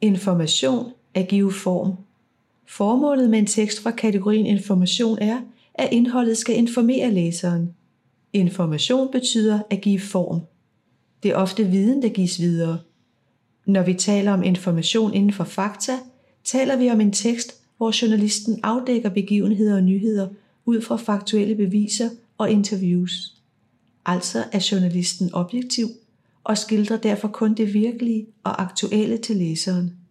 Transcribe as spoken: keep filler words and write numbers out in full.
Information at give form. Formålet med en tekst fra kategorien information er, at indholdet skal informere læseren. Information betyder at give form. Det er ofte viden, der gives videre. Når vi taler om information inden for fakta, taler vi om en tekst, hvor journalisten afdækker begivenheder og nyheder ud fra faktuelle beviser og interviews. Altså er journalisten objektiv og skildrer derfor kun det virkelige og aktuelle til læseren.